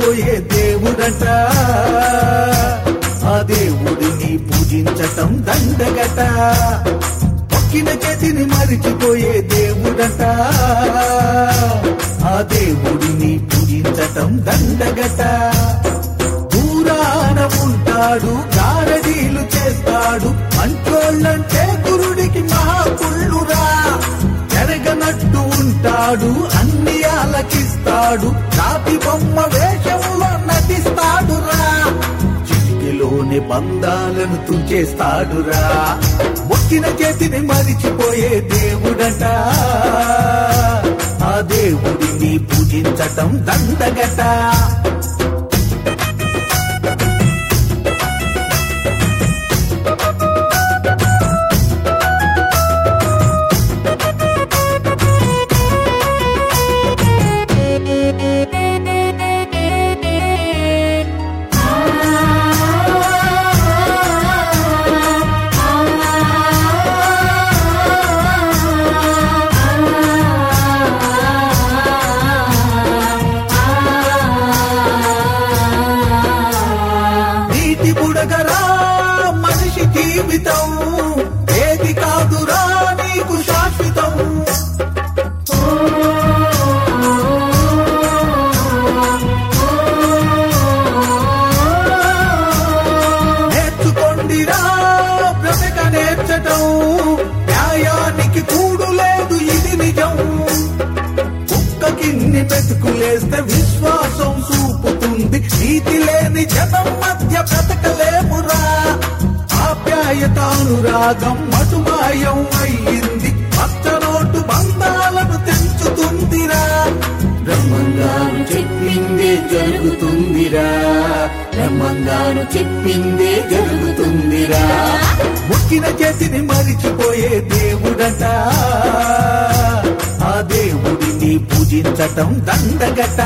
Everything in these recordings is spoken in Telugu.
మరిచిపోయే దేవుడట, ఆ దేవుడిని పూజించటం దండగట. మొక్కిన చేతిని మరిచిపోయే దేవుడట, ఆ దేవుడిని పూజించటం దండగట. దూరాన ఉంటాడు, గారడీలు చేస్తాడు, మంచోళ్ళంటే గురుడికి మహాకుళ్ళురా. జరగనట్టు ఉంటాడు, అన్ని ఆలకిస్తాడు, రాతి బొమ్మ వేషంలో నటిస్తాడురా. చిటికెలోని బంధాలను తుంచేస్తాడురా. మొక్కిన చేతిని మరిచిపోయే దేవుడట, ఆ దేవుడిని పూజించటం దండగట. బుడగరా మనిషి జీవితం, ఏది కాదురా నీకు శాశ్వతం. నేర్చుకోండిరా బ్రతక నేర్చటం, న్యాయానికి కూడు లేదు ఇది నిజం. కుక్కకిన్ని మెతుకులేస్తే విశ్వాసం చూపుతుంది, నీతి లేని జనం మధ్య బ్రతకలేమురా. ఆప్యాయతానురాగం మటుమాయం అయ్యింది, పచ్చనోటు బంధాలను తెంచుతుందిరా. బ్రహ్మంగారు చెప్పిందే జరుగుతుందిరా, బ్రహ్మంగారు చెప్పిందే జరుగుతుందిరా. మొక్కిన చేతిని మరిచిపోయే దేవుడట, ఆ దేవుడిని పూజించటం దండగట.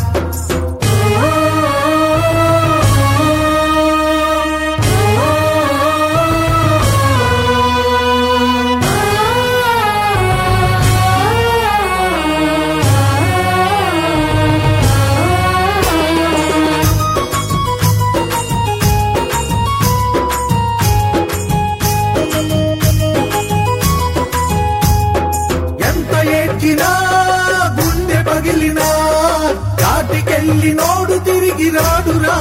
ఏడ్చినా గుండె పగిలినా కాటికెళ్ళి నోడు తిరిగి రాడురా.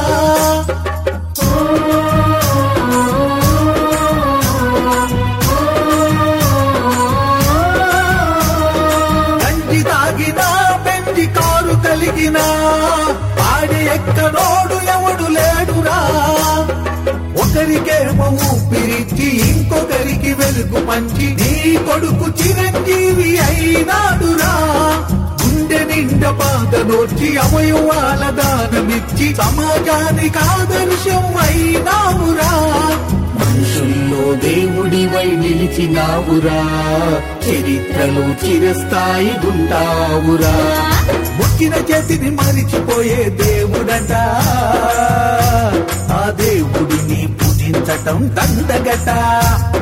గంజి తాగినా పెంచి కారు కలిగినా పాడి ఎక్కనోడు ఎవడు లేడురా. ఒకరికేమో ఊపిరిచ్చి ఇంకొకరికి వెలుగు పంచి నీ కొడుకు చిరంజీవి అయినాడురా. గుండె నిండా బాధ నోర్చి అవయవాల దానమిచ్చి సమాజానికి ఆదర్శం అయినావురా. మనుషుల్లో దేవుడివై నిలిచినావురా, చరిత్రలో చిరస్థాయి ఉంటావురా. మొక్కిన చేతిని మరిచిపోయే దేవుడట, ఆ దేవుడిని పూజించటం దండగట.